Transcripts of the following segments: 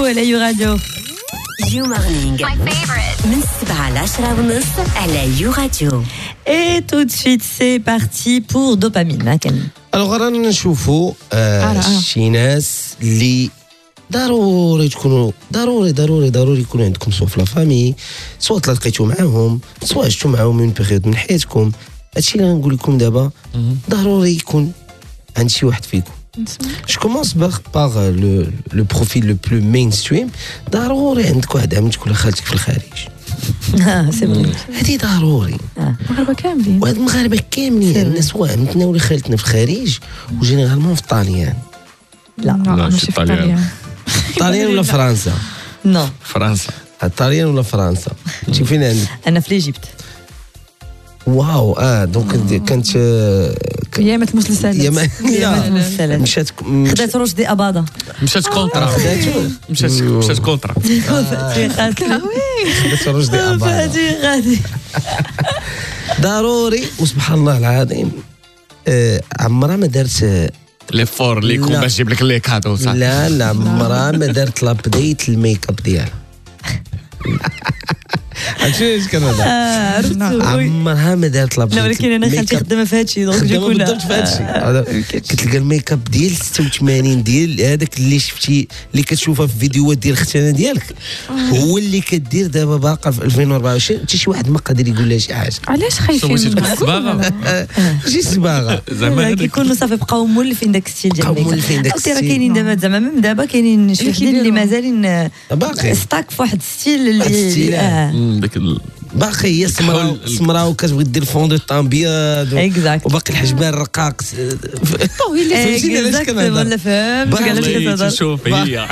على يو راديو. يو مورنينغ من 7 ل 10:30 على يو راديو. Et tout de suite, c'est parti pour dopamine. Alors رانا نشوفوا شي ناس اللي ضروري تكونوا ضروري يكون عندكم سوا في لا فامي، سواء تلاقيتوا معاهم سواء عشتوا معاهم من بيريود من حياتكم. هادشي اللي غنقول لكم دابا ضروري يكون عند شي واحد فيكم. Je commence par le profil le plus mainstream. ضروري عندك واحد عمتك ولا خالتك في الخارج. سي بون. هادي ضروري. المغاربه كاملين. وهاد المغاربه كاملين عندنا سواء عمتنا ولا خالتنا في الخارج وجينيرالمون في الطاليان. لا ماشي في الطاليان. الطاليان ولا فرنسا؟ نو فرنسا. الطاليان ولا فرنسا؟ انت فين عندك؟ انا في ليجيبت. واو دونك كانت يامات المسلسلات. مشات خدات رشدي اباضه. مشات كونترا. مشات كونترا. خدات رشدي اباضه. غادي ضروري وسبحان الله العظيم عمرها ما دارت لي فور اللي يكون باش يجيب لك لي كادو صح. لا عمرها ما دارت لابديت الميك اب ديالها. عرفتي اش كان هذا؟ عمرها ما دارت لابديت. لا ولكن انا خالتي خدامه في هادشي دونك خدامه بالضبط في هادشي. كتلقى الميك اب ديال 86 ديال هذاك اللي شفتي اللي كتشوفها في فيديوهات ديال اختنا ديالك هو اللي كدير دابا باقا في 2024. حتى شي واحد ما قادر يقول لها شي حاجه. علاش خايفين منها؟ ماشي صباغه زعما كيكونوا صافي بقاو مولفين داك الستيل ديال الميك اب. راه كاينين دابا زعما من دابا كاينين شي وحدين اللي مازالين باقي ستاك في واحد الستيل اللي داك باقي هي سمراء وكتبغي دير فون دو طون ابيض وباقي الحجبان رقاق. فهمتيني علاش كنهضر ولا فهمت علاش كتهضر. شوف هي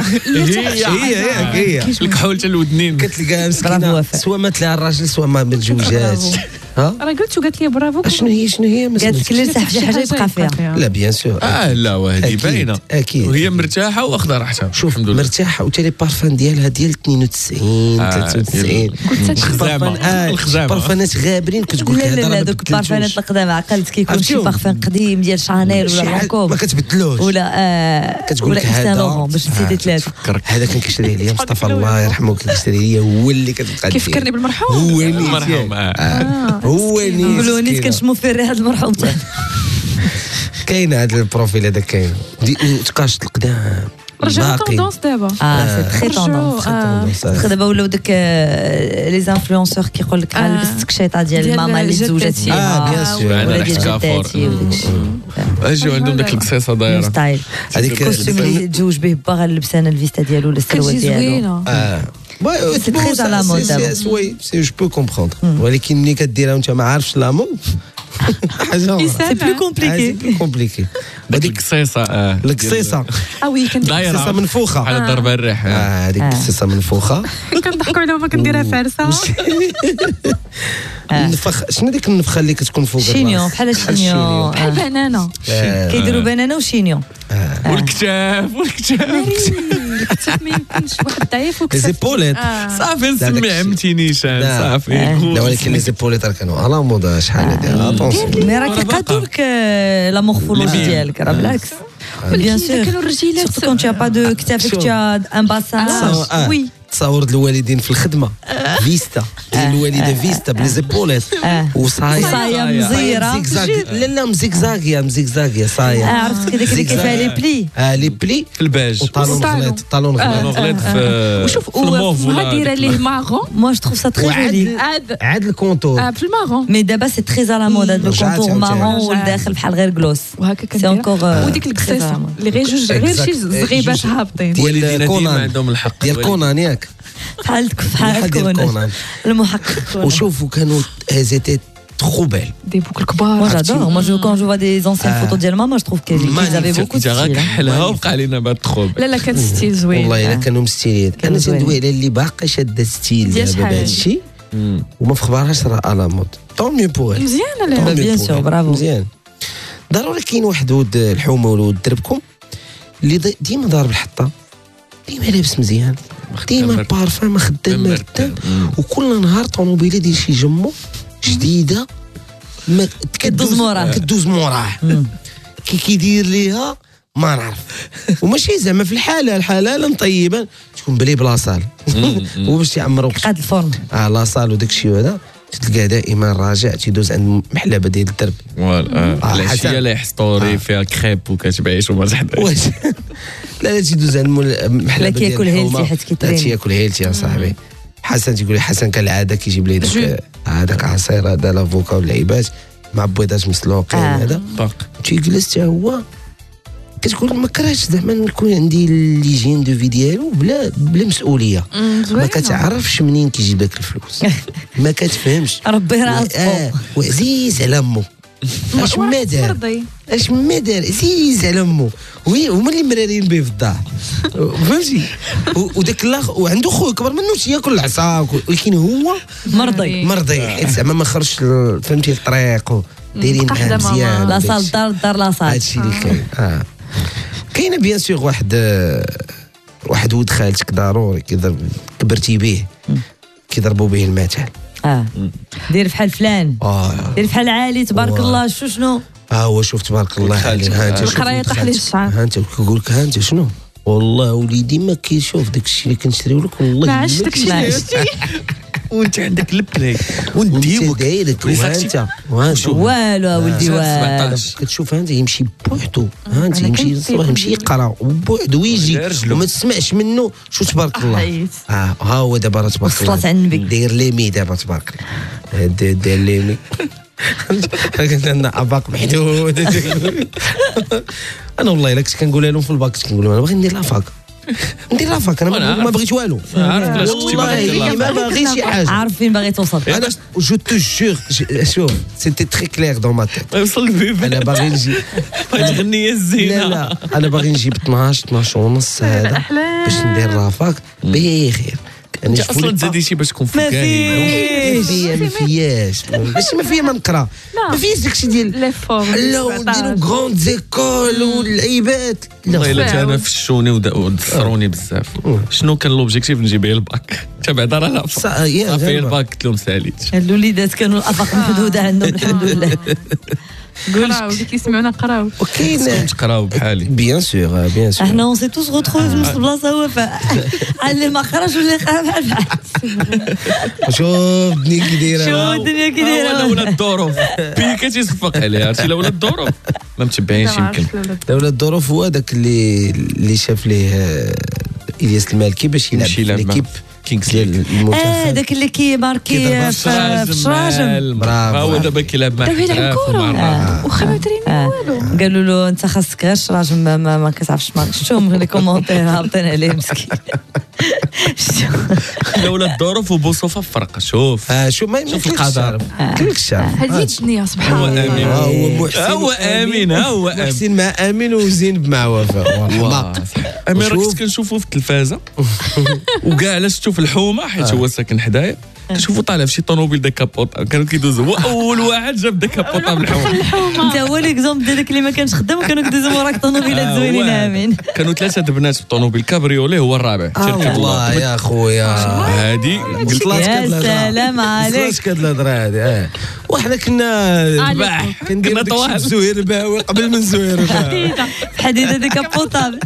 الكحول تاع الودنين كتلقاها مسكينه سواء مات لها الراجل سواء ما متزوجاش. راه قالت لي برافو. شنو هي قالت لك اللي صح شي حاجه يبقى فيها. لا بيان سور لا وهذه باينه اكيد وهي مرتاحه واخذه راحتها. شوف مرتاحه وتا لي بارفان ديالها ديال 92 93 البارفانات غابرين كتقول لك هذا لا دوك البارفانات القدام عقلت كيكون شي بارفان قديم ديال شانيل ولا لانكوم ما كتبدلوش ولا كتقول لك هذا باش نسيتي ثلاثه. هذا كان كيشريه ليا مصطفى الله يرحمه كيشريه ليا هو اللي كتبقى كيفكرني بالمرحوم. هو المرحوم هو نقولوا نيت كنشموا في الريحه المرحوم تاعنا. كاين هذا البروفيل هذا كاين تقاشط القدام رجعوا طوندونس دابا. سي تري طوندونس. دابا ولاو داك لي انفلونسور كيقول لك لبست كشيطه ديال الماما اللي تزوجت فيها بيان سور ولا ديال جداتي وداك الشيء. اجيو عندهم داك القصيصه دايره ستايل هذيك الكوستيم اللي تزوج به باغا اللبس انا الفيستا ديالو ولا السروال ديالو. سي تري على مود دابا. سي جو بو كومبروندر ولكن ملي كديرها وانت ما عارفش لا مود حاجه سي بلو كومبليكي. هذيك القصيصه القصيصه وي كنت قصيصه منفوخه على ضرب الريح. هذيك القصيصه منفوخه كنضحكوا عليها وما كنديرها فارسه. النفخ شنو ديك النفخه اللي كتكون فوق شينيون بحال الشينيون بحال بنانه كيديروا بنانه وشينيون والكتاف ما يمكنش واحد ضعيف لي زيبوليت صافي نسمي عمتي نيشان صافي. لا ولكن لي زيبوليت راه كانوا على موضه شحال هذه اتونسيون. مي راه كيقادوا لك لا مورفولوجي ديالك راه بالعكس بيان سور. كانوا الرجيلات سورتو كون تي با دو كتافك تي ان باسان وي تصور الوالدين في الخدمه فيستا الوالده فيستا بلي زيبوليت وصايه مزيره لا مزيكزاغيا صايه. عرفت كذا كيف لي بلي لي بلي في الباج طالون غليظ في وشوف وها دايره ليه مارون. مو جو تروف سا تري جولي عاد الكونتور في المارون. مي دابا سي تري على مود هذا الكونتور مارون والداخل بحال غير كلوس وهكا سي انكور وديك القصيصه اللي غير شي زغيبات هابطين ديال كونان عندهم الحق ديال كونان ياك بحال كونان المحقق. وشوفوا كانوا هزيتي trop belle. Des boucles كبار. Moi j'adore. Moi quand je vois des anciennes photos ديال ماما je trouve qu'ils avaient beaucoup de style. كحلها وبقى علينا بهاد التخوب. لا كان ستيل زوين. والله الا كانوا مستيلين. انا تندوي على اللي باقي شاده ستيل دابا بهذا الشيء وما في خبارهاش راه على مود. طون مي بور. مزيان لا بيان سور برافو. مزيان. ضروري كاين واحد ولد الحومه ولا ولد دربكم اللي ديما ضارب الحطه ديما لابس مزيان ديما بارفان خدام مرتب وكل نهار طوموبيله ديال شي جمو جديده ما كدوز موراه كيدير ليها ما نعرف وماشي زعما في الحلاله طيبا تكون بلي بلاصال وباش يعمروا قاد الفرن لاصال وداك الشيء هذا تلقى دائما راجع تيدوز عند محلبه ديال الدرب العشيه اللي حسطوري فيها كريب وكتبعيش وما تحضرش واش لا تيدوز عند محلبه ديال كياكل هيلتي حيت كيترين تياكل هيلتي يا صاحبي حسن تيقول لي حسن كالعاده كيجيب لي هذاك عصير هذا لافوكا واللعيبات مع بيضات مسلوقين هذا تيجلس حتى هو كتقول ما كرهتش زعما نكون عندي ليجين دو في ديالو بلا مسؤوليه ما كتعرفش منين كيجيب داك الفلوس ما كتفهمش ربي راسو وعزيز على امو اش ما دار عزيز على امو هما اللي مرارين به في الدار فهمتي وداك الاخ وعنده خويا كبر منه تياكل العصا ولكن هو مرضي حيت زعما ما خرجش فهمتي الطريق دايرين معاه مزيان لا صال الدار لا صال هادشي اللي كاين كاينه بيان سور واحد ولد خالتك ضروري كبرتي به كيضربوا به المثل دير بحال فلان دير بحال علي تبارك الله شنو هو شوف تبارك الله عليك ها انت القرايه طاح ليه الشعر ها انت كيقول لك ها انت شنو والله وليدي ما كيشوف داك الشيء اللي كنشريو لك والله ما عادش داك الشيء وانت عندك البلاي ونديوك دايرك وانت والو ولدي والو كتشوف انت يمشي بوحدو ها انت يمشي يقرا بوحدو ويجي وما تسمعش منه شو تبارك الله ها هو دابا تبارك الله صلاه على النبي داير ليمي دابا تبارك الله داير ليمي قلت لنا اباق محدود انا والله الا كنت كنقولها لهم في الباك كنت كنقول لهم انا باغي ندير لافاك انا ما بغيت والو والله ما باغي شي حاجه عارف فين باغي توصل انا جو تو جور شوف سيتي تري كلير دون ما تيت وصل البيب انا باغي نجي هاد الغنيه الزينه لا انا باغي نجيب 12 ونص هذا باش ندير لافاك بخير انت اصلا تزاديتي باش تكون فكاهي ما فياش ماشي ما فيا ما نقرا ما فياش داكشي ديال لي فورم لا ونديرو غروند زيكول واللعيبات والله الا انا فشوني ودثروني بزاف شنو كان لوبجيكتيف نجيب غير الباك حتى بعدا راه لا صافي الباك قلت لهم ساليت الوليدات كانوا الافاق محدوده عندهم الحمد لله قراو اللي كيسمعونا قراو وكاين تقراو بحالي بيان سور احنا اون سي توس روتروفي في نفس البلاصه وفاء اللي ما خرج واللي قرا بحال شوف الدنيا كي دايره شوف الدنيا كي دايره ولا الظروف بيك تيصفق عليها عرفتي لا الظروف ما متبعينش يمكن لا الظروف هو داك اللي شاف ليه الياس المالكي باش يلعب في ليكيب كينغز ديال المنتخب داك اللي كيماركي في الشراجم هو دابا كيلعب مع واخا ما تريني والو قالوا له انت خاصك غير الشراجم ما كتعرفش شوف لي كومونتير هابطين عليه مسكين لولا الظروف وبوصوفه فرق شوف شوف القدر كلك الشعب هذه الدنيا سبحان الله هو امين محسن مع امين وزينب مع وفاء والله امين راه كنت كنشوفو في التلفازه وكاع علاش تشوف الحومه حيت هو ساكن حدايا كنشوفو طالع في شي طوموبيل ديكابوطا كانوا كيدوزو هو اول واحد جاب ديكابوطا بالحومه انت هو ليكزومبل ديالك اللي ما كانش خدام وكانوا كيدوزو وراك طوموبيلات زوينين امين كانوا 3 البنات في الطوموبيل كابريولي هو الرابع والله يا خويا هادي قلت لك يا سلام عليك اش كاد الهضره هادي وحنا كنا الباح كنديروا داكشي زهير باوي قبل من زهير باوي حديده ديكابوطابل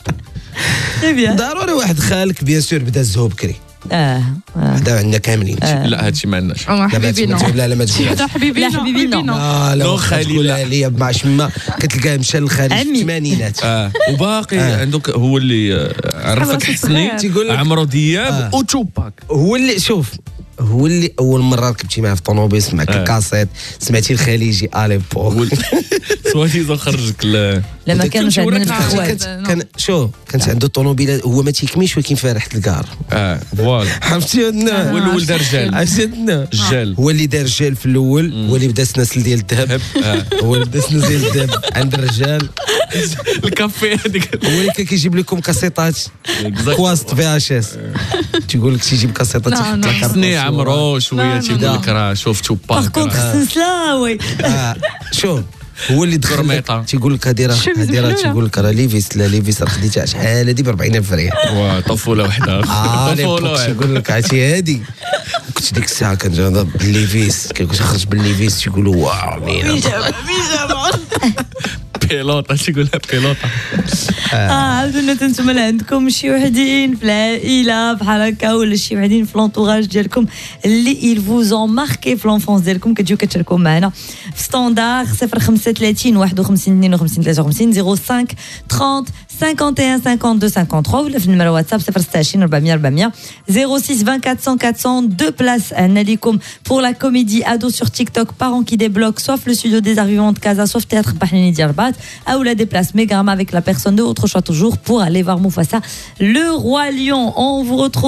ضروري واحد خالك بيان سور بدا الزهو بكري هذا عندنا كاملين لا هادشي ما عندناش حبيبينا لا ما تقولش حبيبينا لا خالي ليا مع شما كتلقاه مشى للخارج في الثمانينات وباقي عندك هو اللي عرفك حسني عمرو دياب وتوباك هو اللي شوف هو اللي اول مره ركبتي معاه في الطوموبيل سمعت الكاسيت سمعتي الخليجي اليبو سواتي خرجك لما كانش عندنا الخوات كانت عنده طوموبيل هو ما تيكميش ولكن فيها ريحه الكار فوالا عرفتي عندنا هو الاول دار جال عرفتنا الجال هو اللي دار جال في الاول هو اللي بدا سناسل ديال الذهب هو اللي بدا سناسل ديال الذهب عند الرجال الكافي هذيك هو اللي كان كيجيب لكم كاسيطات كواست في اش اس تيقول لك تيجيب كاسيطات تحط لك حسني عمرو شويه تيقول لك راه شوف توباك كنت سلاوي شوف هو اللي دخل تيقول لك هذه راه تيقول لك راه ليفيس لا ليفيس راه خديتها شحال هذه ب 40,000 ريال طفوله وحده طفوله تيقول لك عرفتي هذه كنت ديك الساعه كنجرب بالليفيس كنت خرج بالليفيس تيقولوا واو بيجامه بيلوطه شي يقول لها بيلوطه عاودوا نتنتم عندكم شي وحدين في العائله بحال هكا ولا شي وحدين في لونطوراج ديالكم اللي ils vous ont marqué في لونفونس ديالكم كتجيو كتشاركوا معنا في ستاندار 035 51 52 53 05 30 51 52 53 ولا في النمره واتساب 026 400 400 06 20 400 400 2 places عندنا ليكم pour la comédie ado sur TikTok parents qui débloquent soit le studio des arrivants de Casa soit théâtre Bahnini Djerbat ou la des places Megarama avec la personne de votre choix toujours pour aller voir Mufasa le roi lion. On vous retrouve